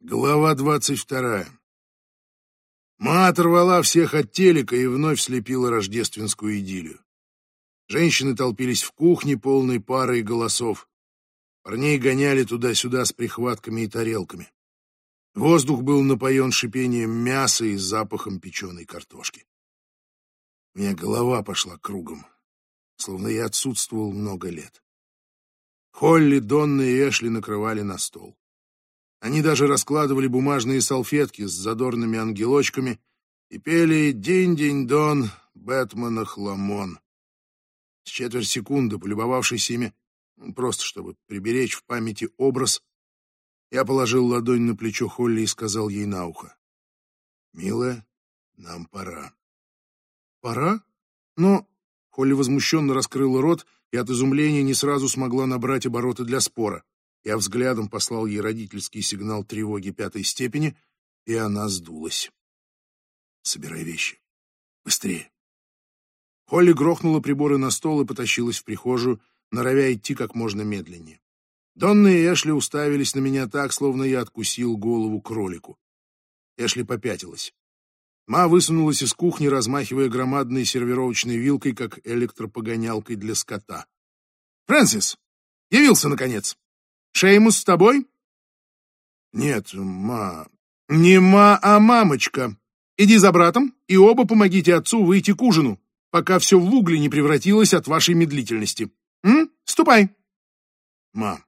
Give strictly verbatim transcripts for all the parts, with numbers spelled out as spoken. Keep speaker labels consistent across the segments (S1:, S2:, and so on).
S1: Глава двадцать вторая. Ма оторвала всех от телека и вновь слепила рождественскую идиллию. Женщины толпились в кухне, полной пары и голосов. Парней гоняли туда-сюда с прихватками и тарелками. Воздух был напоен шипением мяса и запахом печеной картошки. У меня голова пошла кругом, словно я отсутствовал много лет. Холли, Донна и Эшли накрывали на стол. Они даже раскладывали бумажные салфетки с задорными ангелочками и пели «Динь-динь-дон, Бэтмена хламон». С четверть секунды, полюбовавшись ими, просто чтобы приберечь в памяти образ, я положил ладонь на плечо Холли и сказал ей на ухо: «Милая, нам пора». «Пора? Но...» Холли возмущенно раскрыла рот и от изумления не сразу смогла набрать обороты для спора. Я взглядом послал ей родительский сигнал тревоги пятой степени, и она сдулась. «Собирай вещи. Быстрее!» Холли грохнула приборы на стол и потащилась в прихожую, норовя идти как можно медленнее. Донна и Эшли уставились на меня так, словно я откусил голову кролику. Эшли попятилась. Ма высунулась из кухни, размахивая громадной сервировочной вилкой, как электропогонялкой для скота. «Фрэнсис! Явился, наконец! Шеймус с тобой?» «Нет, ма...» «Не ма, а мамочка. Иди за братом, и оба помогите отцу выйти к ужину, пока все в угли не превратилось от вашей медлительности. М? Ступай!» «Ма,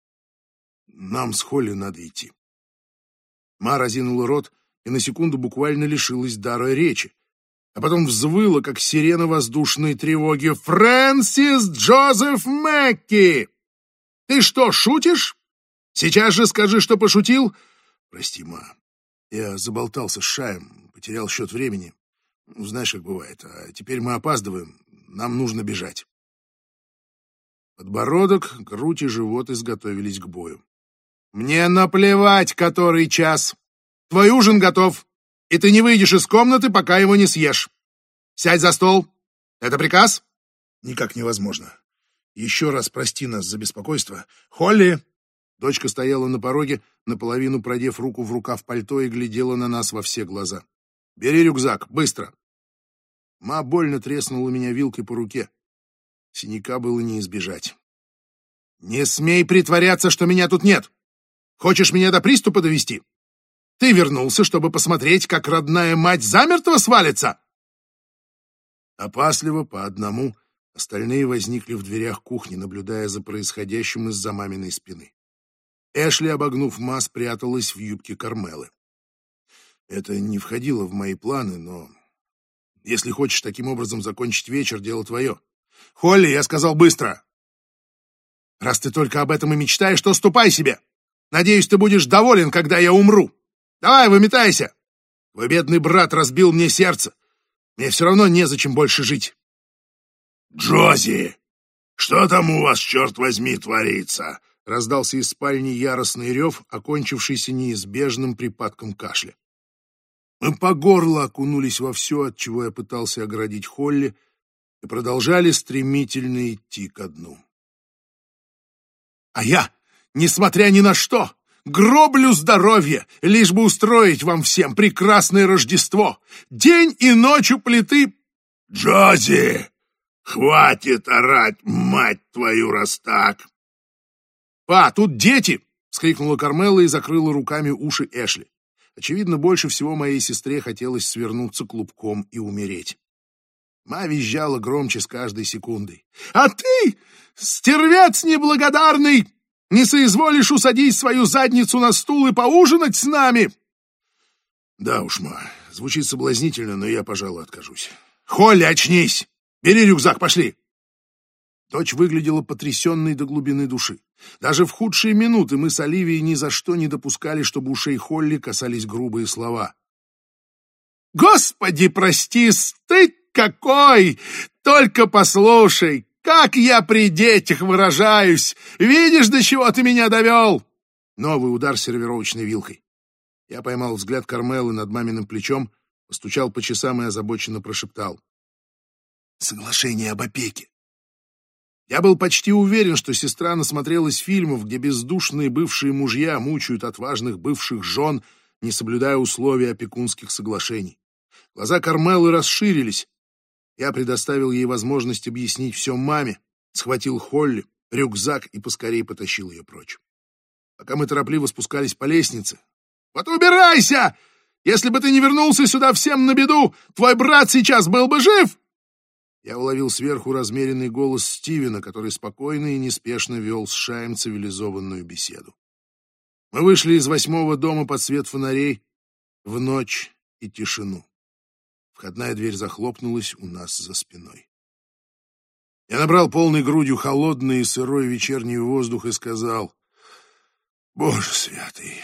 S1: нам с Холли надо идти». Ма разинула рот и на секунду буквально лишилась дара речи, а потом взвыла, как сирена воздушной тревоги: «Фрэнсис Джозеф Мэкки! Ты что, шутишь? Сейчас же скажи, что пошутил!» «Прости, ма, я заболтался с Шаем, потерял счет времени. Знаешь, как бывает. А теперь мы опаздываем, нам нужно бежать». Подбородок, грудь и живот изготовились к бою. «Мне наплевать, который час. Твой ужин готов, и ты не выйдешь из комнаты, пока его не съешь. Сядь за стол. Это приказ?» «Никак невозможно. Еще раз прости нас за беспокойство. Холли!» Дочка стояла на пороге, наполовину продев руку в рукав пальто, и глядела на нас во все глаза. «Бери рюкзак, быстро!» Ма больно треснула меня вилкой по руке. Синяка было не избежать. «Не смей притворяться, что меня тут нет! Хочешь меня до приступа довести? Ты вернулся, чтобы посмотреть, как родная мать замертво свалится?» Опасливо, по одному, остальные возникли в дверях кухни, наблюдая за происходящим из-за маминой спины. Эшли, обогнув Ма, спряталась в юбке Кармелы. Это не входило в мои планы, но... Если хочешь таким образом закончить вечер, дело твое. «Холли, я сказал быстро!» «Раз ты только об этом и мечтаешь, то ступай себе! Надеюсь, ты будешь доволен, когда я умру! Давай, выметайся! Твой бедный брат разбил мне сердце! Мне все равно незачем больше жить!»
S2: «Джози, что там у вас, черт возьми, творится?»
S1: Раздался из спальни яростный рев, окончившийся неизбежным припадком кашля. Мы по горло окунулись во все, от чего я пытался оградить Холли, и продолжали стремительно идти ко дну. «А я, несмотря ни на что, гроблю здоровье, лишь бы устроить вам всем прекрасное Рождество! День и ночь у плиты...»
S2: «Джози, хватит орать, мать твою, раз так!»
S1: «Па, тут дети!» — вскрикнула Кармела и закрыла руками уши Эшли. Очевидно, больше всего моей сестре хотелось свернуться клубком и умереть. Ма визжала громче с каждой секундой. «А ты, стервец неблагодарный, не соизволишь усадить свою задницу на стул и поужинать с нами?» «Да уж, Ма, звучит соблазнительно, но я, пожалуй, откажусь». «Холли, очнись! Бери рюкзак, пошли!» Дочь выглядела потрясенной до глубины души. Даже в худшие минуты мы с Оливией ни за что не допускали, чтобы ушей Холли касались грубые слова. «Господи, прости, стыд какой! Только послушай, как я при детях выражаюсь! Видишь, до чего ты меня довел?» Новый удар сервировочной вилкой. Я поймал взгляд Кармелы над маминым плечом, постучал по часам и озабоченно прошептал: «Соглашение об опеке. Я был почти уверен, что сестра насмотрелась фильмов, где бездушные бывшие мужья мучают отважных бывших жен, не соблюдая условий опекунских соглашений. Глаза Кармелы расширились. Я предоставил ей возможность объяснить все маме, схватил Холли, рюкзак и поскорее потащил ее прочь. Пока мы торопливо спускались по лестнице. «Вот убирайся! Если бы ты не вернулся сюда всем на беду, твой брат сейчас был бы жив!» Я уловил сверху размеренный голос Стивена, который спокойно и неспешно вел с Шаем цивилизованную беседу. Мы вышли из восьмого дома под свет фонарей в ночь и тишину. Входная дверь захлопнулась у нас за спиной. Я набрал полной грудью холодный и сырой вечерний воздух и сказал: «Боже святый,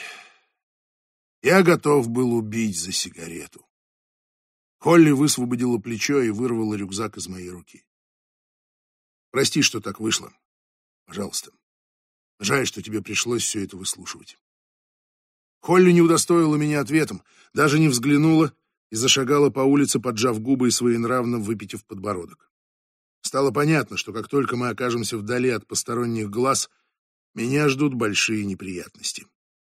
S1: я готов был убить за сигарету». Холли высвободила плечо и вырвала рюкзак из моей руки. «Прости, что так вышло. Пожалуйста. Жаль, что тебе пришлось все это выслушивать». Холли не удостоила меня ответом, даже не взглянула и зашагала по улице, поджав губы и своенравно выпитив подбородок. Стало понятно, что как только мы окажемся вдали от посторонних глаз, меня ждут большие неприятности.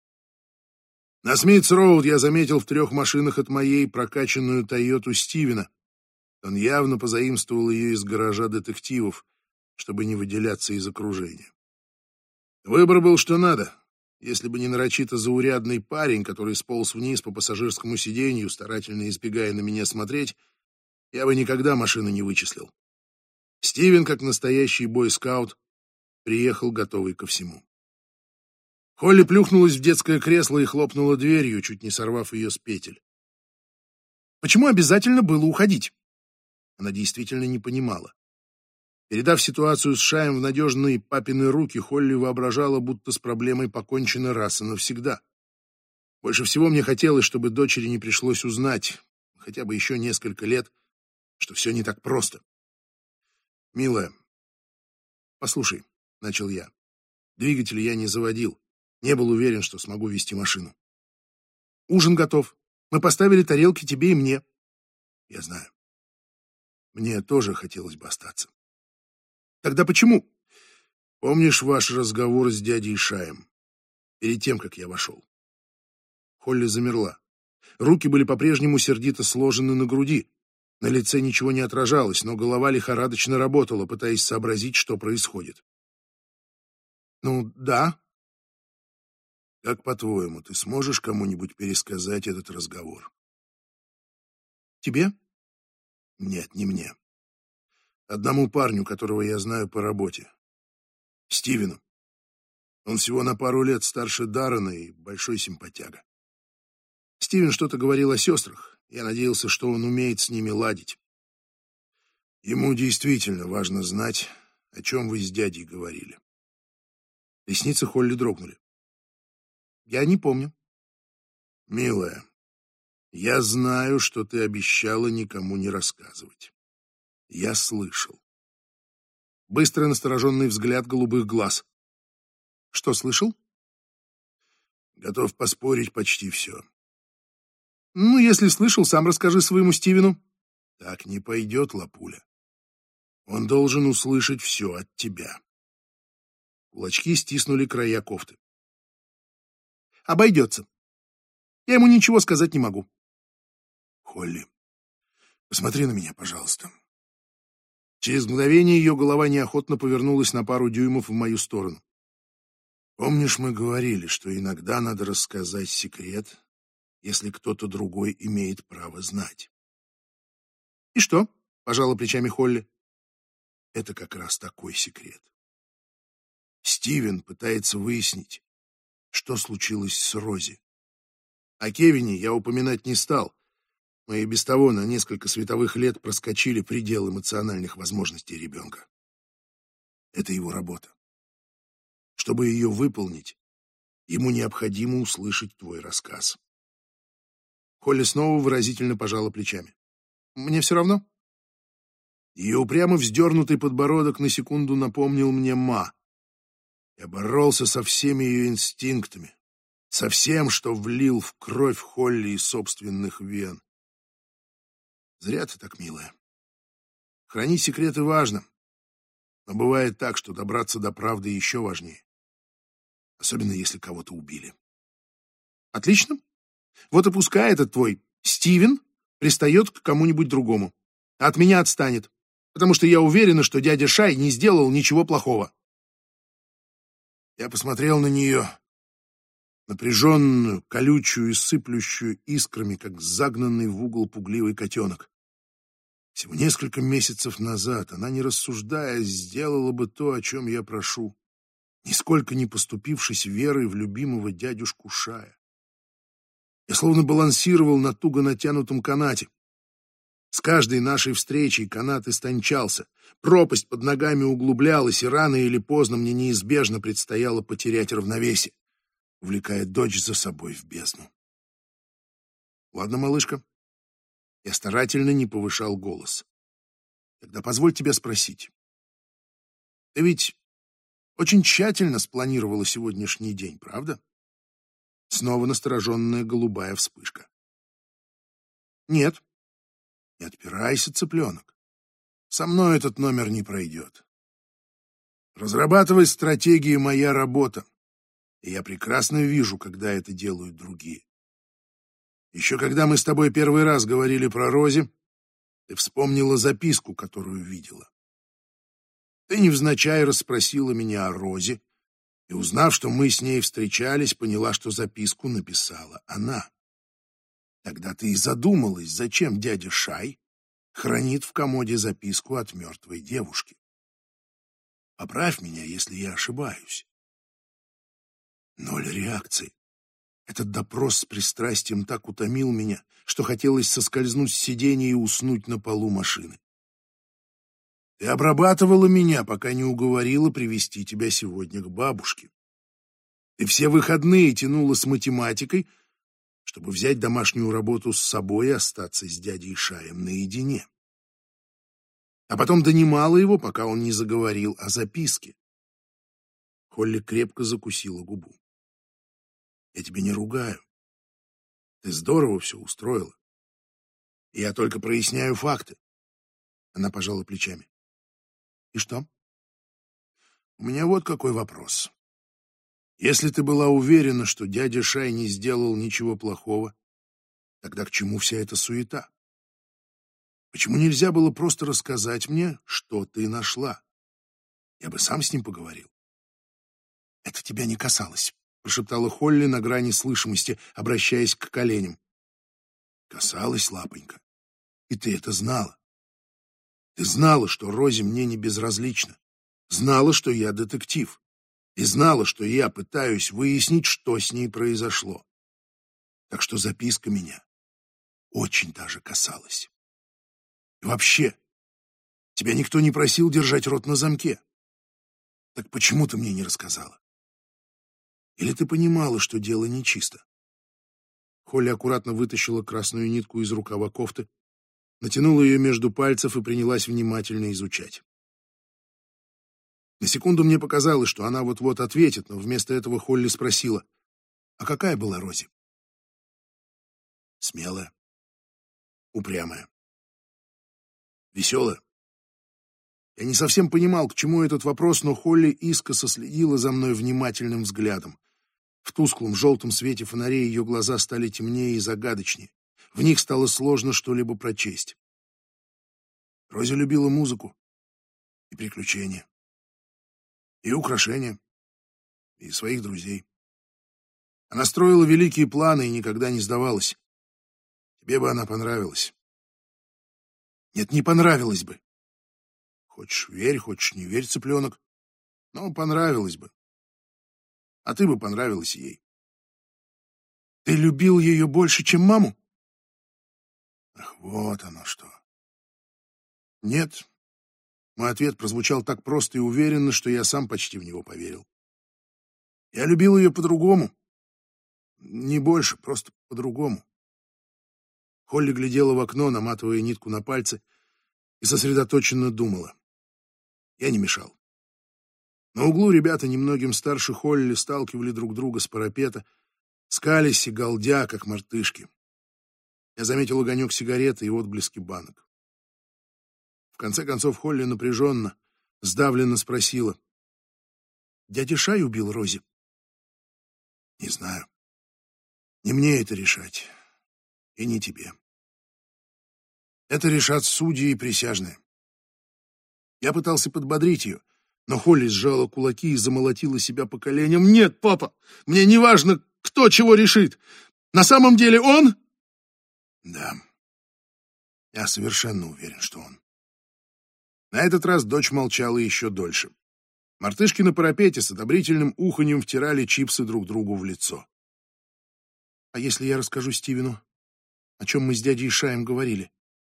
S1: На Смитс-Роуд я заметил в трех машинах от моей прокачанную Тойоту Стивена. Он явно позаимствовал ее из гаража детективов, чтобы не выделяться из окружения. Выбор был что надо. Если бы не нарочито заурядный парень, который сполз вниз по пассажирскому сиденью, старательно избегая на меня смотреть, я бы никогда машину не вычислил. Стивен, как настоящий бойскаут, приехал готовый ко всему. Холли плюхнулась в детское кресло и хлопнула дверью, чуть не сорвав ее с петель. Почему обязательно было уходить? Она действительно не понимала. Передав ситуацию с Шаем в надежные папины руки, Холли воображала, будто с проблемой покончено раз и навсегда. Больше всего мне хотелось, чтобы дочери не пришлось узнать, хотя бы еще несколько лет, что все не так просто. «Милая, послушай», — начал я. Двигатель я не заводил. Не был уверен, что смогу вести машину. «Ужин готов. Мы поставили тарелки тебе и мне». «Я знаю. Мне тоже хотелось бы остаться». «Тогда почему?» «Помнишь ваш разговор с дядей Шаем? Перед тем, как я вошел?» Холли замерла. Руки были по-прежнему сердито сложены на груди. На лице ничего не отражалось, но голова лихорадочно работала, пытаясь сообразить, что происходит. «Ну, да». «Как, по-твоему, ты сможешь кому-нибудь пересказать этот разговор?» «Тебе?» «Нет, не мне. Одному парню, которого я знаю по работе. Стивену. Он всего на пару лет старше Даррена и большой симпатяга. Стивен что-то говорил о сестрах. Я надеялся, что он умеет с ними ладить. Ему действительно важно знать, о чем вы с дядей говорили». Ресницы Холли дрогнули. «Я не помню». «Милая, я знаю, что ты обещала никому не рассказывать. Я слышал». Быстрый настороженный взгляд голубых глаз. «Что слышал?» «Готов поспорить почти все». «Ну, если слышал, сам расскажи своему Стивену». «Так не пойдет, лапуля. Он должен услышать все от тебя». Кулачки стиснули края кофты. «Обойдется. Я ему ничего сказать не могу». «Холли, посмотри на меня, пожалуйста». Через мгновение ее голова неохотно повернулась на пару дюймов в мою сторону. «Помнишь, мы говорили, что иногда надо рассказать секрет, если кто-то другой имеет право знать?» «И что?» — пожала плечами Холли. «Это как раз такой секрет. Стивен пытается выяснить, что случилось с Рози. О Кевине я упоминать не стал. Мы и без того на несколько световых лет проскочили предел эмоциональных возможностей ребенка. Это его работа. Чтобы ее выполнить, ему необходимо услышать твой рассказ». Холли снова выразительно пожала плечами. «Мне все равно». Ее упрямо вздернутый подбородок на секунду напомнил мне Ма. Я боролся со всеми ее инстинктами, со всем, что влил в кровь Холли из собственных вен. Зря ты так, милая. Хранить секреты важно. Но бывает так, что добраться до правды еще важнее. Особенно если кого-то убили. Отлично. Вот и пускай этот твой Стивен пристает к кому-нибудь другому. А от меня отстанет. Потому что я уверена, что дядя Шай не сделал ничего плохого. Я посмотрел на нее, напряженную, колючую и сыплющую искрами, как загнанный в угол пугливый котенок. Всего несколько месяцев назад она, не рассуждая, сделала бы то, о чем я прошу, нисколько не поступившись верой в любимого дядюшку Шая. Я словно балансировал на туго натянутом канате. С каждой нашей встречей канат истончался, пропасть под ногами углублялась, и рано или поздно мне неизбежно предстояло потерять равновесие, увлекая дочь за собой в бездну. Ладно, малышка. Я старательно не повышал голос. Тогда позволь тебя спросить. Ты ведь очень тщательно спланировала сегодняшний день, правда? Снова настороженная голубая вспышка. Нет. Не отпирайся, цыпленок. Со мной этот номер не пройдет. Разрабатывать стратегии — моя работа, и я прекрасно вижу, когда это делают другие. Еще когда мы с тобой первый раз говорили про Рози, ты вспомнила записку, которую видела. Ты невзначай расспросила меня о Розе, и, узнав, что мы с ней встречались, поняла, что записку написала она. Тогда ты и задумалась, зачем дядя Шай хранит в комоде записку от мертвой девушки. Поправь меня, если я ошибаюсь. Ноль реакции. Этот допрос с пристрастием так утомил меня, что хотелось соскользнуть с сиденья и уснуть на полу машины. Ты обрабатывала меня, пока не уговорила привести тебя сегодня к бабушке. Ты все выходные тянула с математикой, чтобы взять домашнюю работу с собой и остаться с дядей Шаем наедине. А потом донимала его, пока он не заговорил о записке. Холли крепко закусила губу. Я тебя не ругаю. Ты здорово все устроила. Я только проясняю факты. Она пожала плечами. И что? У меня вот какой вопрос. Если ты была уверена, что дядя Шай не сделал ничего плохого, тогда к чему вся эта суета? Почему нельзя было просто рассказать мне, что ты нашла? Я бы сам с ним поговорил. Это тебя не касалось, прошептала Холли на грани слышимости, обращаясь к коленям. Касалась, лапонька. И ты это знала. Ты знала, что Рози мне не безразлична. Знала, что я детектив. И знала, что я пытаюсь выяснить, что с ней произошло. Так что записка меня очень даже касалась. И вообще, тебя никто не просил держать рот на замке. Так почему ты мне не рассказала? Или ты понимала, что дело нечисто? Холли аккуратно вытащила красную нитку из рукава кофты, натянула ее между пальцев и принялась внимательно изучать. На секунду мне показалось, что она вот-вот ответит, но вместо этого Холли спросила, а какая была Рози? Смелая, упрямая, веселая. Я не совсем понимал, к чему этот вопрос, но Холли искоса следила за мной внимательным взглядом. В тусклом желтом свете фонарей ее глаза стали темнее и загадочнее. В них стало сложно что-либо прочесть. Рози любила музыку и приключения, и украшения, и своих друзей. Она строила великие планы и никогда не сдавалась. Тебе бы она понравилась. Нет, не понравилась бы. Хочешь верь, хочешь не верь, цыпленок, но понравилась бы. А ты бы понравилась ей. Ты любил ее больше, чем маму? Ах, вот оно что. Нет. Мой ответ прозвучал так просто и уверенно, что я сам почти в него поверил. Я любил ее по-другому. Не больше, просто по-другому. Холли глядела в окно, наматывая нитку на пальцы, и сосредоточенно думала. Я не мешал. На углу ребята, немногим старше Холли, сталкивали друг друга с парапета, скались и галдя, как мартышки. Я заметил огонек сигареты и отблески банок. В конце концов Холли напряженно, Сдавленно спросила. Дядя Шай убил Рози? Не знаю. Не мне это решать. И не тебе. Это решат судьи и присяжные. Я пытался подбодрить ее, но Холли сжала кулаки и замолотила себя по коленям. «Нет, папа, мне не важно, кто чего решит. На самом деле он...» «Да, я совершенно уверен, что он». На этот раз дочь молчала еще дольше. Мартышки на парапете с одобрительным уханьем втирали чипсы друг другу в лицо. «А если я расскажу Стивену, о чем мы с дядей Шаем говорили?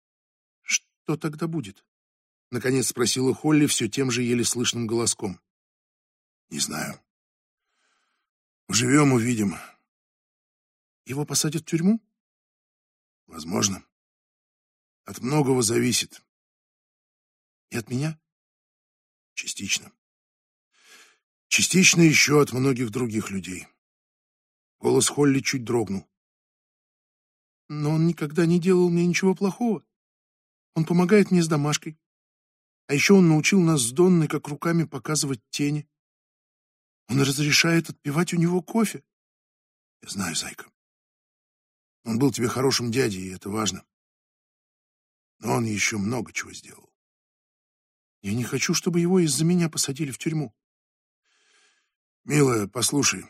S1: Что тогда будет?» Наконец спросила Холли все тем же еле слышным голоском. «Не знаю. Живем, увидим». «Его посадят в тюрьму?» «Возможно. От многого зависит». «И от меня?» «Частично. Частично еще от многих других людей». Голос Холли чуть дрогнул. «Но он никогда не делал мне ничего плохого. Он помогает мне с домашкой. А еще он научил нас с Донной, как руками показывать тени. Он разрешает отпивать у него кофе». «Я знаю, зайка. Он был тебе хорошим дядей, и это важно. Но он еще много чего сделал». «Я не хочу, чтобы его из-за меня посадили в тюрьму». «Милая, послушай».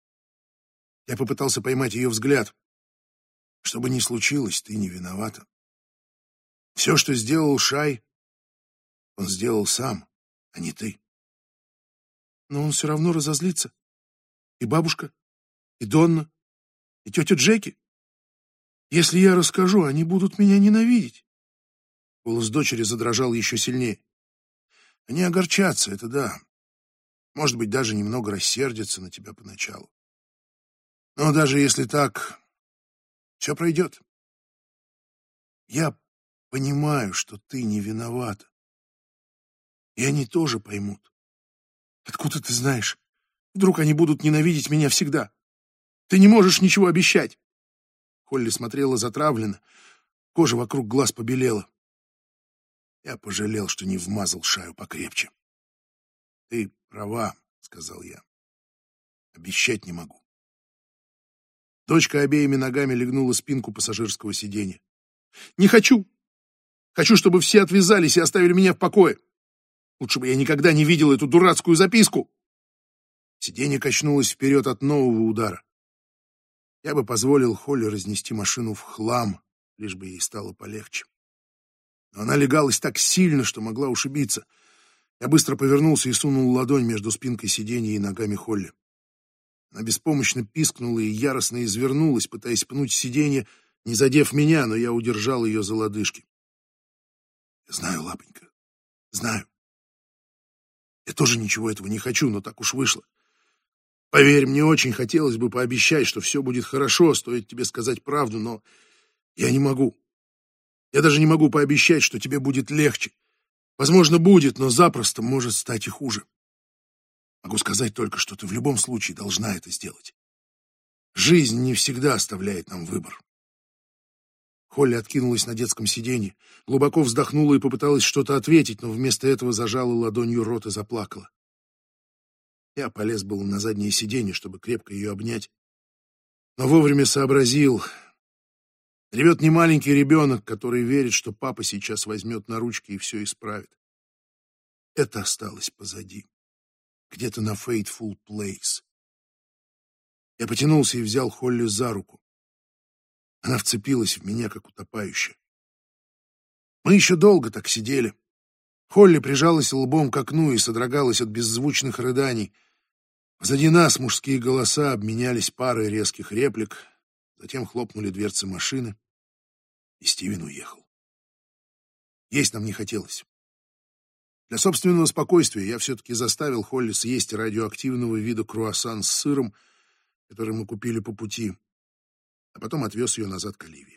S1: Я попытался поймать ее взгляд. Что бы ни случилось, ты не виновата. Все, что сделал Шай, он сделал сам, а не ты. Но он все равно разозлится. И бабушка, и Донна, и тетя Джеки. Если я расскажу, они будут меня ненавидеть. Голос дочери задрожал еще сильнее. Они огорчатся, это да. Может быть, даже немного рассердятся на тебя поначалу. Но даже если так, все пройдет. Я понимаю, что ты не виновата. И они тоже поймут. Откуда ты знаешь? Вдруг они будут ненавидеть меня всегда? Ты не можешь ничего обещать. Холли смотрела затравленно. Кожа вокруг глаз побелела. Я пожалел, что не вмазал Шаю покрепче. Ты права, сказал я. Обещать не могу. Дочка обеими ногами легнула спинку пассажирского сиденья. Не хочу. Хочу, чтобы все отвязались и оставили меня в покое. Лучше бы я никогда не видел эту дурацкую записку. Сиденье качнулось вперед от нового удара. Я бы позволил Холли разнести машину в хлам, лишь бы ей стало полегче. Но она легалась так сильно, что могла ушибиться. Я быстро повернулся и сунул ладонь между спинкой сиденья и ногами Холли. Она беспомощно пискнула и яростно извернулась, пытаясь пнуть сиденье, не задев меня, но я удержал ее за лодыжки. Я знаю, лапонька, знаю. Я тоже ничего этого не хочу, но так уж вышло. Поверь, мне очень хотелось бы пообещать, что все будет хорошо, стоит тебе сказать правду, но я не могу. Я даже не могу пообещать, что тебе будет легче. Возможно, будет, но запросто может стать и хуже. Могу сказать только, что ты в любом случае должна это сделать. Жизнь не всегда оставляет нам выбор. Холли откинулась на детском сиденье, глубоко вздохнула и попыталась что-то ответить, но вместо этого зажала ладонью рот и заплакала. Я полез было на заднее сиденье, чтобы крепко ее обнять, но вовремя сообразил. Ревет не маленький ребенок, который верит, что папа сейчас возьмет на ручки и все исправит. Это осталось позади, где-то на Fateful Place. Я потянулся и взял Холли за руку. Она вцепилась в меня, как утопающая. Мы еще долго так сидели. Холли прижалась лбом к окну и содрогалась от беззвучных рыданий. Позади нас мужские голоса обменялись парой резких реплик, затем хлопнули дверцы машины, и Стивен уехал. Есть нам не хотелось. Для собственного спокойствия я все-таки заставил Холли съесть радиоактивного вида круассан с сыром, который мы купили по пути, а потом отвез ее назад к Оливии.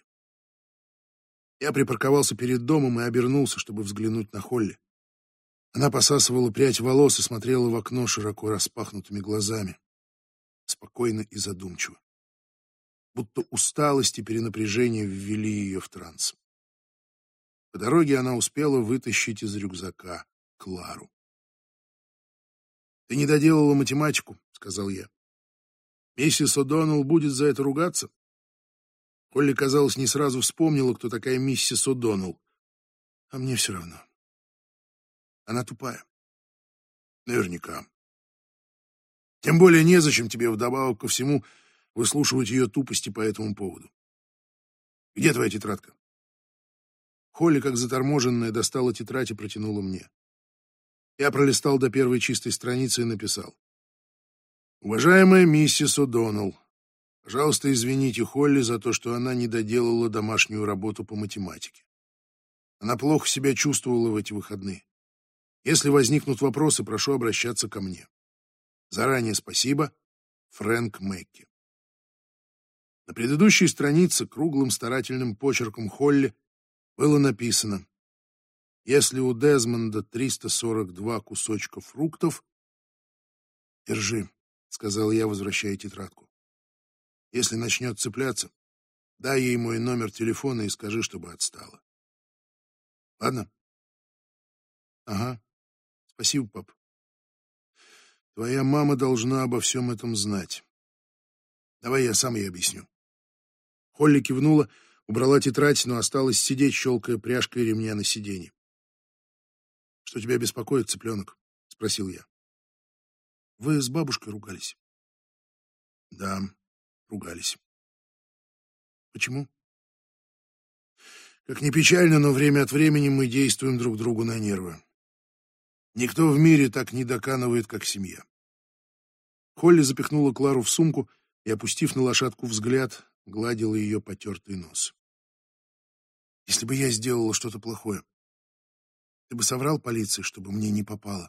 S1: Я припарковался перед домом и обернулся, чтобы взглянуть на Холли. Она посасывала прядь волос и смотрела в окно широко распахнутыми глазами, спокойно и задумчиво. Будто усталость и перенапряжение ввели ее в транс. По дороге она успела вытащить из рюкзака Клару. Ты не доделала математику, сказал я. Миссис О'Доннелл будет за это ругаться? Холли, казалось, не сразу вспомнила, кто такая миссис О'Доннелл. А мне все равно. Она тупая. Наверняка. Тем более незачем тебе вдобавок ко всему выслушивать ее тупости по этому поводу. Где твоя тетрадка? Холли, как заторможенная, достала тетрадь и протянула мне. Я пролистал до первой чистой страницы и написал. Уважаемая миссис О'Доннелл, пожалуйста, извините Холли за то, что она не доделала домашнюю работу по математике. Она плохо себя чувствовала в эти выходные. Если возникнут вопросы, прошу обращаться ко мне. Заранее спасибо, Фрэнк Мэкки. На предыдущей странице круглым старательным почерком Холли было написано: если у Дезмонда триста сорок два кусочка фруктов... Держи, сказал я, возвращая тетрадку. Если начнет цепляться, дай ей мой номер телефона и скажи, чтобы отстала. Ладно? Ага. Спасибо, пап. Твоя мама должна обо всем этом знать. Давай я сам ей объясню. Холли кивнула, убрала тетрадь, но осталась сидеть, щелкая пряжкой ремня на сиденье. Что тебя беспокоит, цыпленок? Спросил я. Вы с бабушкой ругались? Да, ругались. Почему? Как ни печально, но время от времени мы действуем друг другу на нервы. Никто в мире так не доканывает, как семья. Холли запихнула Клару в сумку и, опустив на лошадку взгляд, гладила ее потертый нос. Если бы я сделала что-то плохое, ты бы соврал полиции, чтобы мне не попало?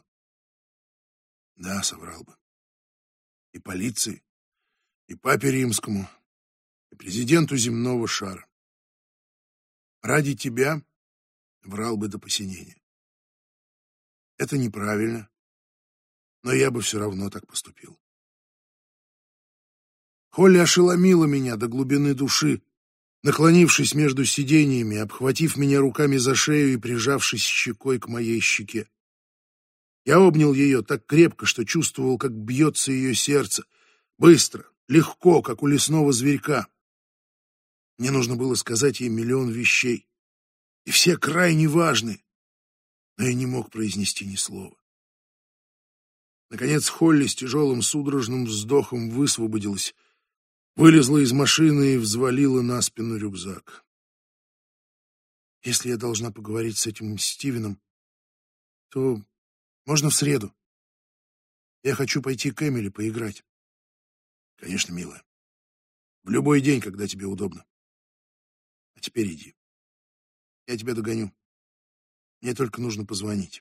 S1: Да, соврал бы. И полиции, и папе римскому, и президенту земного шара. Ради тебя врал бы до посинения. Это неправильно, но я бы все равно так поступил. Холли ошеломила меня до глубины души, наклонившись между сиденьями, обхватив меня руками за шею и прижавшись щекой к моей щеке. Я обнял ее так крепко, что чувствовал, как бьется ее сердце, быстро, легко, как у лесного зверька. Мне нужно было сказать ей миллион вещей, и все крайне важны, но я не мог произнести ни слова. Наконец Холли с тяжелым судорожным вздохом высвободилась, вылезла из машины и взвалила на спину рюкзак. Если я должна поговорить с этим Стивеном, то можно в среду. Я хочу пойти к Эмили поиграть. Конечно, милая. В любой день, когда тебе удобно. А теперь иди. Я тебя догоню. Мне только нужно позвонить.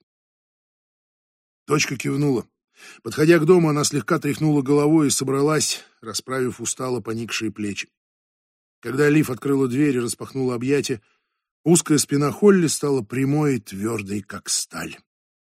S1: Дочка кивнула. Подходя к дому, она слегка тряхнула головой и собралась, расправив устало поникшие плечи. Когда Лив открыла дверь и распахнула объятия, узкая спина Холли стала прямой и твердой, как сталь.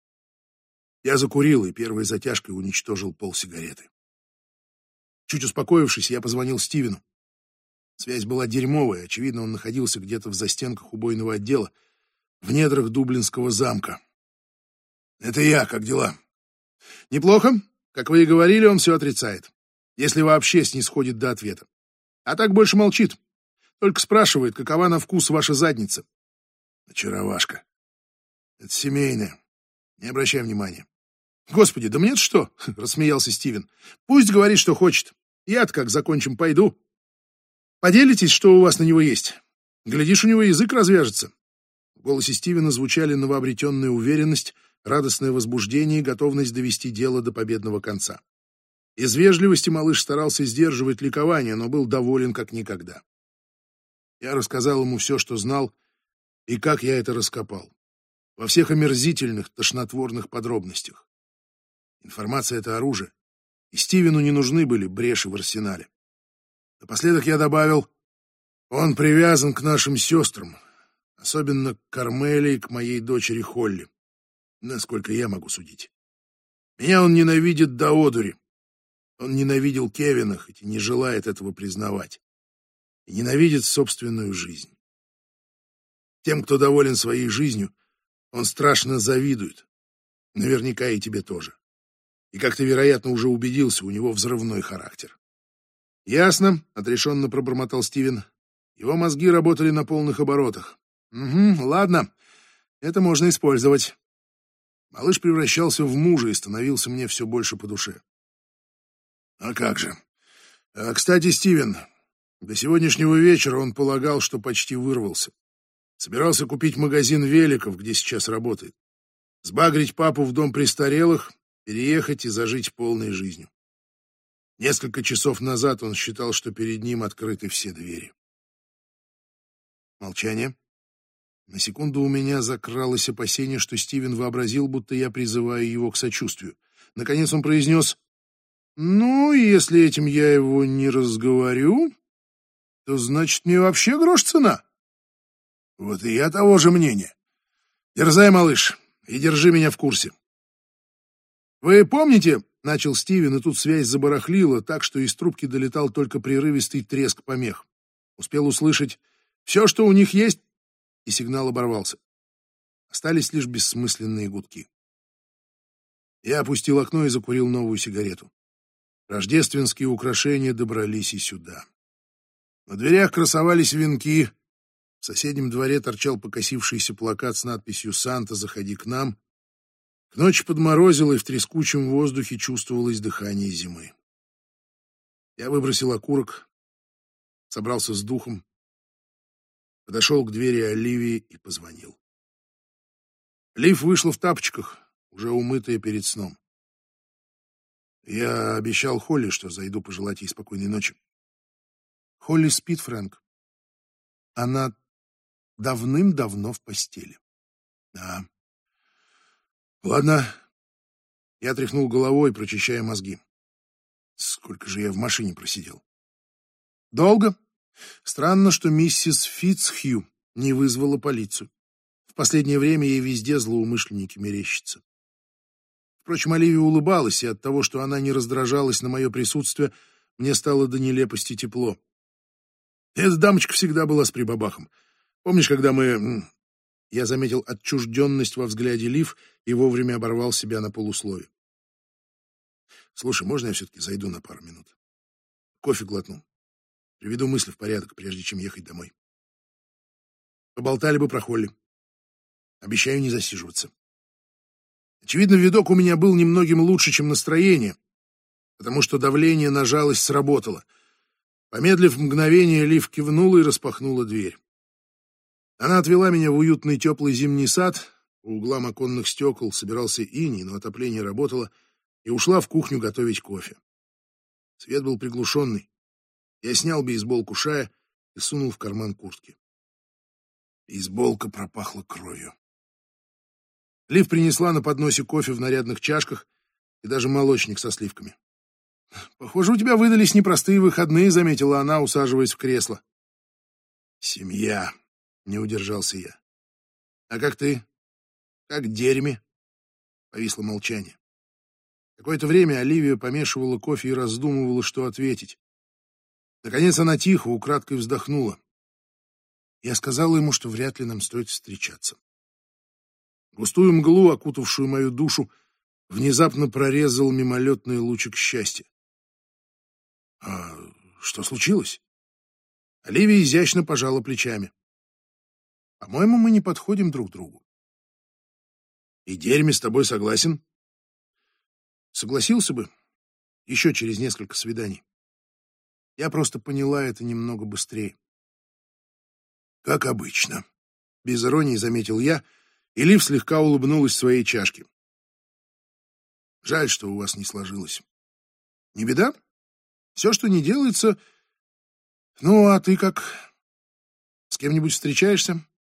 S1: Я закурил и первой затяжкой уничтожил полсигареты. Чуть успокоившись, я позвонил Стивену. Связь была дерьмовая, очевидно, он находился где-то в застенках убойного отдела, в недрах Дублинского замка. «Это я, как дела?» «Неплохо. Как вы и говорили, он все отрицает. Если вообще снисходит до ответа. А так больше молчит. Только спрашивает, какова на вкус ваша задница». «Очаровашка. Это семейное. Не обращай внимания». «Господи, да мне-то что?» — рассмеялся Стивен. «Пусть говорит, что хочет. Я-то как закончим, пойду. Поделитесь, что у вас на него есть. Глядишь, у него язык развяжется». В голосе Стивена звучали новообретенная уверенность, радостное возбуждение и готовность довести дело до победного конца. Из вежливости малыш старался сдерживать ликование, но был доволен как никогда. Я рассказал ему все, что знал, и как я это раскопал. Во всех омерзительных, тошнотворных подробностях. Информация — это оружие, и Стивену не нужны были бреши в арсенале. Напоследок я добавил, он привязан к нашим сестрам, особенно к Кармеле и к моей дочери Холли, насколько я могу судить. Меня он ненавидит до одури. Он ненавидел Кевина, хоть и не желает этого признавать. И ненавидит собственную жизнь. Тем, кто доволен своей жизнью, он страшно завидует. Наверняка и тебе тоже. И, как ты, вероятно, уже убедился, у него взрывной характер. Ясно, отрешенно пробормотал Стивен. Его мозги работали на полных оборотах. Угу, ладно, это можно использовать. Малыш превращался в мужа и становился мне все больше по душе. А как же? А, кстати, Стивен, до сегодняшнего вечера он полагал, что почти вырвался. Собирался купить магазин великов, где сейчас работает. Сбагрить папу в дом престарелых, переехать и зажить полной жизнью. Несколько часов назад он считал, что перед ним открыты все двери. Молчание. На секунду у меня закралось опасение, что Стивен вообразил, будто я призываю его к сочувствию. Наконец он произнес: «Ну, если этим я его не разговорю, то значит мне вообще грош цена». Вот и я того же мнения. Дерзай, малыш, и держи меня в курсе. Вы помните, начал Стивен, и тут связь забарахлила так, что из трубки долетал только прерывистый треск помех. Успел услышать «все, что у них есть», и сигнал оборвался. Остались лишь бессмысленные гудки. Я опустил окно и закурил новую сигарету. Рождественские украшения добрались и сюда. На дверях красовались венки. В соседнем дворе торчал покосившийся плакат с надписью «Санта, заходи к нам». К ночи подморозило, и в трескучем воздухе чувствовалось дыхание зимы. Я выбросил окурок, собрался с духом, подошел к двери Оливии и позвонил. Лив вышла в тапочках, уже умытая перед сном. Я обещал Холли, что зайду пожелать ей спокойной ночи. Холли спит, Фрэнк. Она давным-давно в постели. Да. Ладно. Я тряхнул головой, прочищая мозги. Сколько же я в машине просидел? Долго. Странно, что миссис Фитцхью не вызвала полицию. В последнее время ей везде злоумышленники мерещатся. Впрочем, Оливия улыбалась, и от того, что она не раздражалась на мое присутствие, мне стало до нелепости тепло. Эта дамочка всегда была с прибабахом. Помнишь, когда мы... Я заметил отчужденность во взгляде Лив и вовремя оборвал себя на полуслове. Слушай, можно я все-таки зайду на пару минут? Кофе глотну. Приведу мысли в порядок, прежде чем ехать домой. Поболтали бы про Холли. Обещаю не засиживаться. Очевидно, видок у меня был немногим лучше, чем настроение, потому что давление на жалость сработало. Помедлив мгновение, Лив кивнула и распахнула дверь. Она отвела меня в уютный теплый зимний сад, по углам оконных стекол собирался иней, но отопление работало, и ушла в кухню готовить кофе. Свет был приглушенный. Я снял бейсболку Шая и сунул в карман куртки. Бейсболка пропахла кровью. Лив принесла на подносе кофе в нарядных чашках и даже молочник со сливками. «Похоже, у тебя выдались непростые выходные», — заметила она, усаживаясь в кресло. «Семья», — не удержался я. «А как ты? Как дерьме?» Повисло молчание. Какое-то время Оливия помешивала кофе и раздумывала, что ответить. Наконец она тихо, украдкой вздохнула. Я сказала ему, что вряд ли нам стоит встречаться. Густую мглу, окутавшую мою душу, внезапно прорезал мимолетный лучик счастья. «А что случилось?» Оливия изящно пожала плечами. «По-моему, мы не подходим друг другу». «И Дерьми с тобой согласен?» «Согласился бы. Еще через несколько свиданий. Я просто поняла это немного быстрее». «Как обычно», — без иронии заметил я, и Лив слегка улыбнулась в своей чашке. «Жаль, что у вас не сложилось. Не беда. Все, что не делается... Ну, а ты как? С кем-нибудь встречаешься?»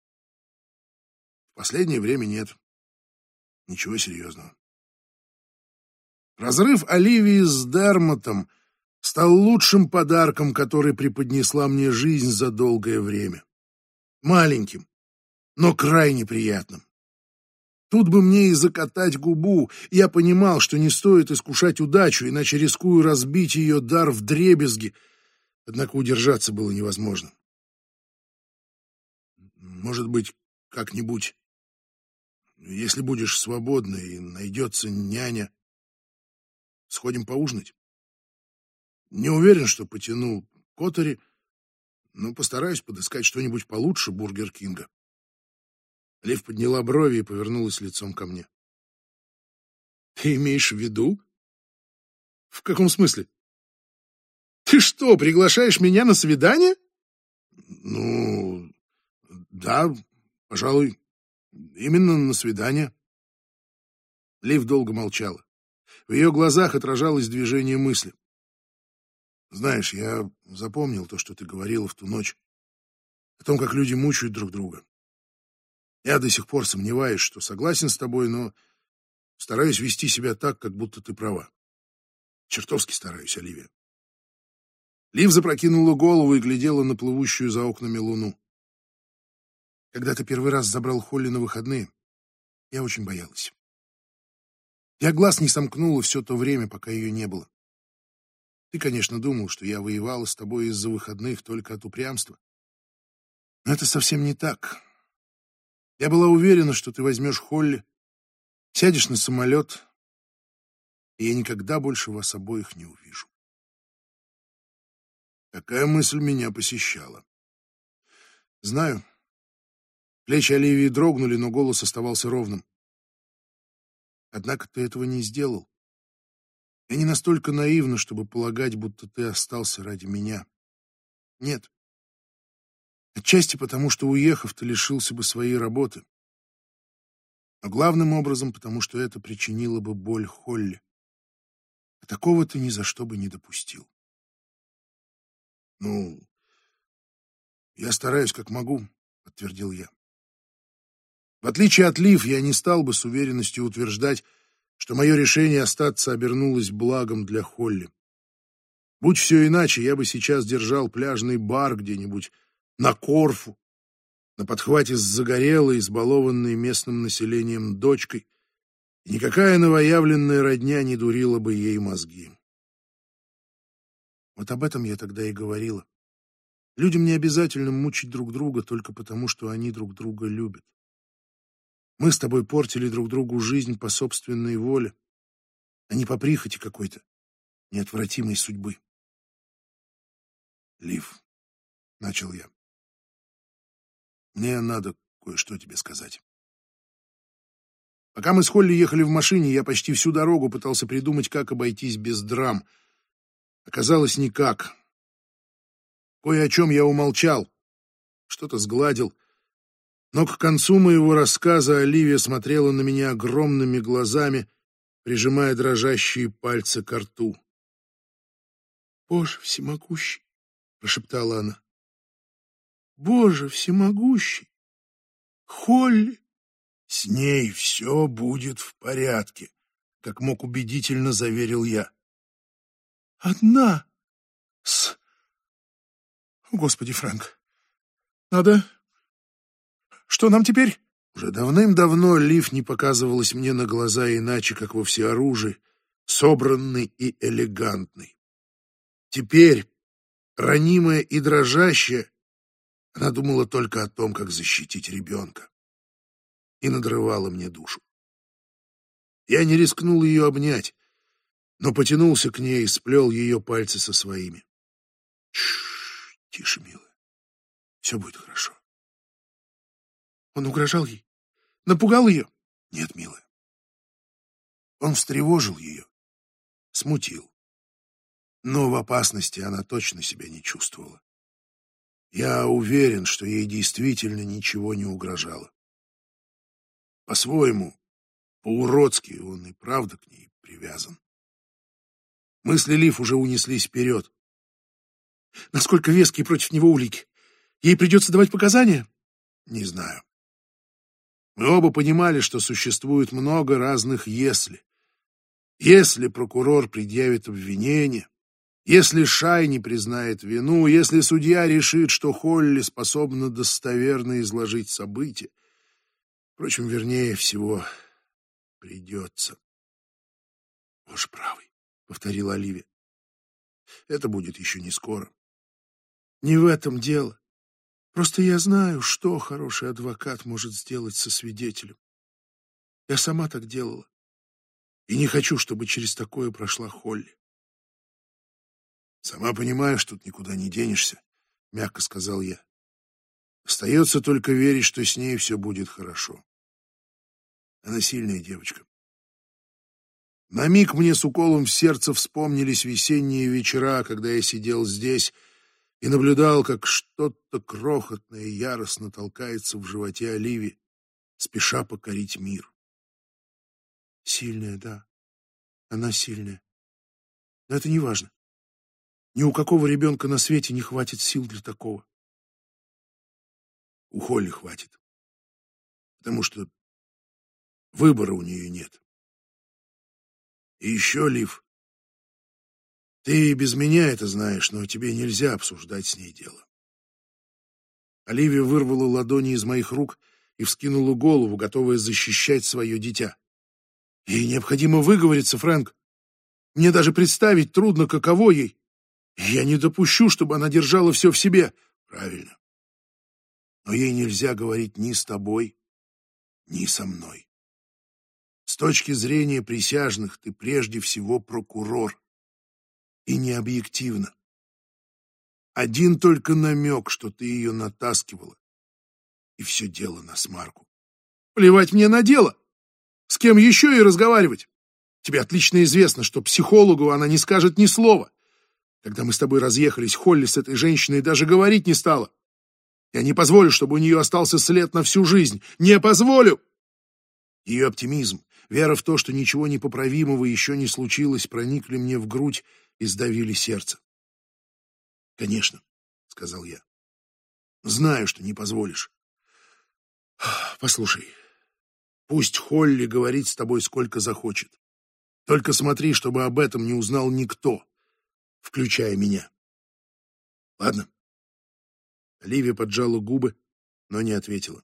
S1: «В последнее время нет. Ничего серьезного». Разрыв Оливии с Дермотом стал лучшим подарком, который преподнесла мне жизнь за долгое время. Маленьким, но крайне приятным. Тут бы мне и закатать губу. Я понимал, что не стоит искушать удачу, иначе рискую разбить ее дар вдребезги. Однако удержаться было невозможно. Может быть, как-нибудь, если будешь свободна и найдется няня. Сходим поужинать? Не уверен, что потяну Котори, но постараюсь подыскать что-нибудь получше Бургер Кинга. Лив подняла брови и повернулась лицом ко мне. Ты имеешь в виду? В каком смысле? Ты что, приглашаешь меня на свидание? Ну, да, пожалуй, именно на свидание. Лив долго молчала. В ее глазах отражалось движение мысли. Знаешь, я запомнил то, что ты говорила в ту ночь, о том, как люди мучают друг друга. Я до сих пор сомневаюсь, что согласен с тобой, но стараюсь вести себя так, как будто ты права. Чертовски стараюсь, Оливия. Лив запрокинула голову и глядела на плывущую за окнами луну. Когда ты первый раз забрал Холли на выходные, я очень боялась. Я глаз не сомкнула все то время, пока ее не было. Ты, конечно, думал, что я воевала с тобой из-за выходных только от упрямства. Но это совсем не так. Я была уверена, что ты возьмешь Холли, сядешь на самолет, и я никогда больше вас обоих не увижу. Такая мысль меня посещала. Знаю. Плечи Оливии дрогнули, но голос оставался ровным. Однако ты этого не сделал. Я не настолько наивна, чтобы полагать, будто ты остался ради меня. Нет. Отчасти потому, что, уехав, ты лишился бы своей работы. А главным образом, потому что это причинило бы боль Холли. А такого ты ни за что бы не допустил. Ну, я стараюсь как могу, подтвердил я. В отличие от Лив, я не стал бы с уверенностью утверждать, что мое решение остаться обернулось благом для Холли. Будь все иначе, я бы сейчас держал пляжный бар где-нибудь на Корфу, на подхвате с загорелой, избалованной местным населением дочкой, и никакая новоявленная родня не дурила бы ей мозги. Вот об этом я тогда и говорила. Людям не обязательно мучить друг друга только потому, что они друг друга любят. Мы с тобой портили друг другу жизнь по собственной воле, а не по прихоти какой-то неотвратимой судьбы. Лив, — начал я, — мне надо кое-что тебе сказать. Пока мы с Холли ехали в машине, я почти всю дорогу пытался придумать, как обойтись без драм. Оказалось, никак. Кое о чем я умолчал, что-то сгладил. Но к концу моего рассказа Оливия смотрела на меня огромными глазами, прижимая дрожащие пальцы к рту. «Боже всемогущий!» — прошептала она. «Боже всемогущий! Холли!» «С ней все будет в порядке», — как мог убедительно заверил я. «Одна с... О, Господи, Фрэнк, надо... Что нам теперь?» Уже давным-давно Лив не показывалась мне на глаза иначе, как во всеоружии, собранной и элегантной. Теперь, ранимая и дрожащая, она думала только о том, как защитить ребенка, и надрывала мне душу. Я не рискнул ее обнять, но потянулся к ней и сплел ее пальцы со своими. Тш, тише, милая, все будет хорошо. Он угрожал ей? Напугал ее? Нет, милая. Он встревожил ее, смутил. Но в опасности она точно себя не чувствовала. Я уверен, что ей действительно ничего не угрожало. По-своему, по-уродски он и правда к ней привязан. Мысли Лив уже унеслись вперед. Насколько веские против него улики? Ей придется давать показания? Не знаю. Мы оба понимали, что существует много разных «если». Если прокурор предъявит обвинение, если Шай не признает вину, если судья решит, что Холли способна достоверно изложить события. Впрочем, вернее всего, придется. «Боже правый», — повторила Оливия. «Это будет еще не скоро». «Не в этом дело. Просто я знаю, что хороший адвокат может сделать со свидетелем. Я сама так делала. И не хочу, чтобы через такое прошла Холли. Сама понимаешь, тут никуда не денешься, мягко сказал я. Остается только верить, что с ней все будет хорошо. Она сильная девочка. На миг мне с уколом в сердце вспомнились весенние вечера, когда я сидел здесь и наблюдал, как что-то крохотное и яростно толкается в животе Оливии, спеша покорить мир. Сильная, да. Она сильная. Но это не важно. Ни у какого ребенка на свете не хватит сил для такого. У Холли хватит. Потому что выбора у нее нет. И еще, Лив, ты и без меня это знаешь, но тебе нельзя обсуждать с ней дело. Оливия вырвала ладони из моих рук и вскинула голову, готовая защищать свое дитя. Ей необходимо выговориться, Фрэнк. Мне даже представить трудно, каково ей. Я не допущу, чтобы она держала все в себе. Правильно. Но ей нельзя говорить ни с тобой, ни со мной. С точки зрения присяжных ты прежде всего прокурор. И не объективно. Один только намек, что ты ее натаскивала, и все дело насмарку. Плевать мне на дело. С кем еще и разговаривать? Тебе отлично известно, что психологу она не скажет ни слова. Когда мы с тобой разъехались, Холли с этой женщиной даже говорить не стала. Я не позволю, чтобы у нее остался след на всю жизнь. Не позволю! Ее оптимизм, вера в то, что ничего непоправимого еще не случилось, проникли мне в грудь и сдавили сердце. «Конечно», — сказал я. «Знаю, что не позволишь. Послушай, пусть Холли говорит с тобой сколько захочет. Только смотри, чтобы об этом не узнал никто, включая меня. Ладно?» Оливия поджала губы, но не ответила.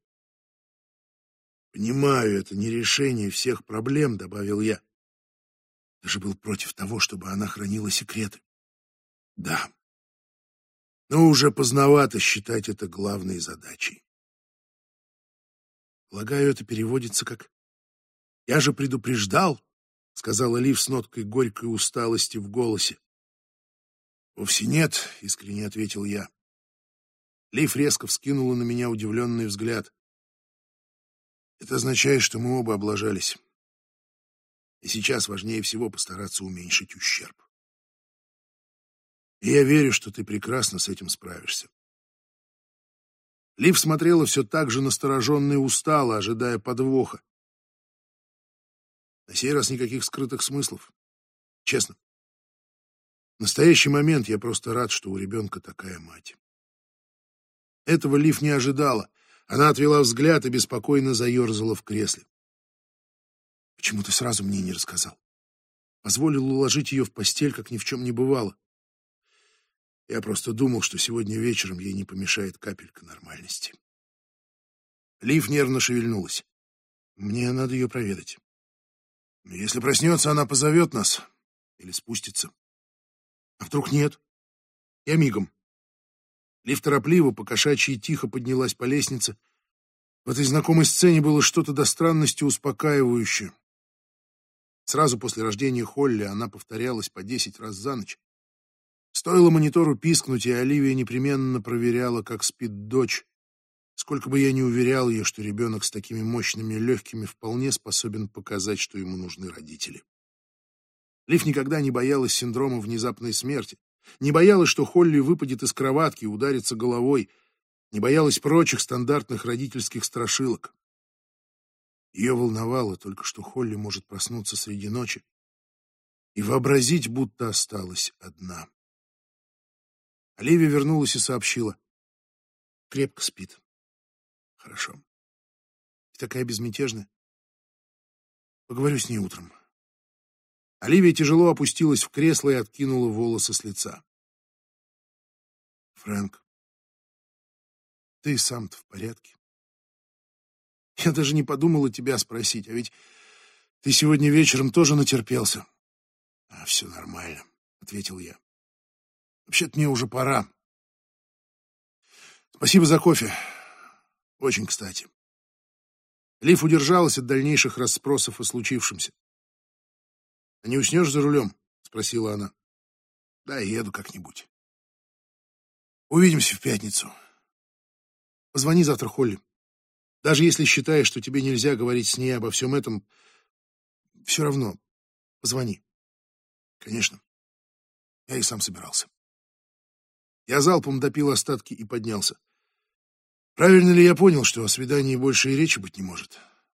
S1: «Понимаю, это не решение всех проблем», — добавил я. «Ты же был против того, чтобы она хранила секреты». «Да. Но уже поздновато считать это главной задачей». «Полагаю, это переводится как «я же предупреждал», — сказала Лив с ноткой горькой усталости в голосе. «Вовсе нет», — искренне ответил я. Лив резко вскинула на меня удивленный взгляд. «Это означает, что мы оба облажались. И сейчас важнее всего постараться уменьшить ущерб. И я верю, что ты прекрасно с этим справишься». Лив смотрела все так же настороженно и устало, ожидая подвоха. На сей раз никаких скрытых смыслов. Честно. В настоящий момент я просто рад, что у ребенка такая мать. Этого Лив не ожидала. Она отвела взгляд и беспокойно заерзала в кресле. «Почему ты сразу мне не рассказал? Позволил уложить ее в постель, как ни в чем не бывало. Я просто думал, что сегодня вечером ей не помешает капелька нормальности». Лив нервно шевельнулась. «Мне надо ее проведать. Но если проснется, она позовет нас или спустится. А вдруг нет? Я мигом». Лив торопливо, покошачьи тихо поднялась по лестнице. В этой знакомой сцене было что-то до странности успокаивающее. Сразу после рождения Холли она повторялась по десять раз за ночь. Стоило монитору пискнуть, и Оливия непременно проверяла, как спит дочь. Сколько бы я ни уверял ее, что ребенок с такими мощными легкими вполне способен показать, что ему нужны родители. Лив никогда не боялась синдрома внезапной смерти, не боялась, что Холли выпадет из кроватки и ударится головой, не боялась прочих стандартных родительских страшилок. Ее волновало только, что Холли может проснуться среди ночи и вообразить, будто осталась одна. Оливия вернулась и сообщила. Крепко спит. Хорошо. И такая безмятежная. Поговорю с ней утром. Оливия тяжело опустилась в кресло и откинула волосы с лица. Фрэнк, ты сам-то в порядке? Я даже не подумала тебя спросить, а ведь ты сегодня вечером тоже натерпелся. А все нормально, ответил я. Вообще-то мне уже пора. Спасибо за кофе. Очень кстати. Лив удержалась от дальнейших расспросов о случившемся. А не уснешь за рулем? Спросила она. Да, еду как-нибудь. Увидимся в пятницу. Позвони завтра Холли. Даже если считаешь, что тебе нельзя говорить с ней обо всем этом, все равно позвони. Конечно. Я и сам собирался. Я залпом допил остатки и поднялся. Правильно ли я понял, что о свидании больше и речи быть не может?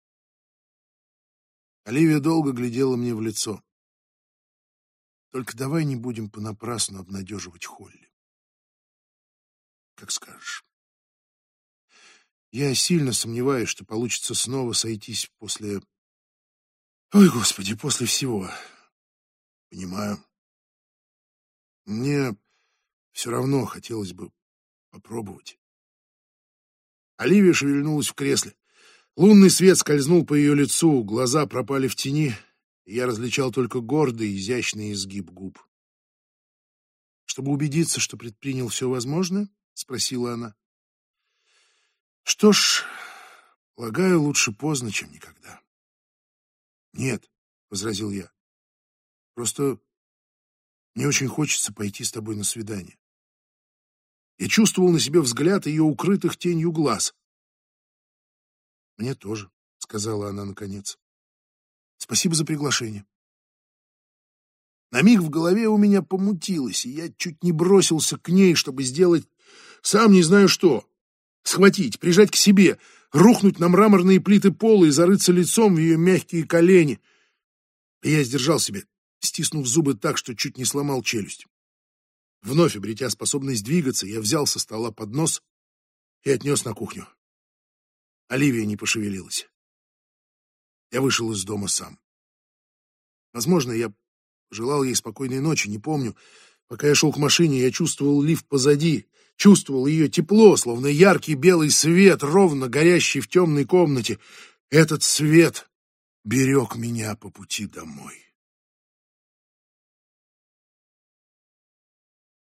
S1: Оливия долго глядела мне в лицо. Только давай не будем понапрасну обнадеживать Холли. Как скажешь. Я сильно сомневаюсь, что получится снова сойтись после... Ой, Господи, после всего. Понимаю. Мне все равно хотелось бы попробовать. Оливия шевельнулась в кресле. Лунный свет скользнул по ее лицу, глаза пропали в тени, и я различал только гордый, изящный изгиб губ. «Чтобы убедиться, что предпринял все возможное?» — спросила она. «Что ж, полагаю, лучше поздно, чем никогда». «Нет», — возразил я, — «просто мне очень хочется пойти с тобой на свидание». Я чувствовал на себе взгляд ее укрытых тенью глаз. «Мне тоже», — сказала она наконец. «Спасибо за приглашение». На миг в голове у меня помутилось, и я чуть не бросился к ней, чтобы сделать сам не знаю что. Схватить, прижать к себе, рухнуть на мраморные плиты пола и зарыться лицом в ее мягкие колени. И я сдержал себя, стиснув зубы так, что чуть не сломал челюсть. Вновь обретя способность двигаться, я взял со стола поднос и отнес на кухню. Оливия не пошевелилась. Я вышел из дома сам. Возможно, я желал ей спокойной ночи, не помню. Пока я шел к машине, я чувствовал лифт позади, чувствовал ее тепло, словно яркий белый свет, ровно горящий в темной комнате. Этот свет берег меня по пути домой.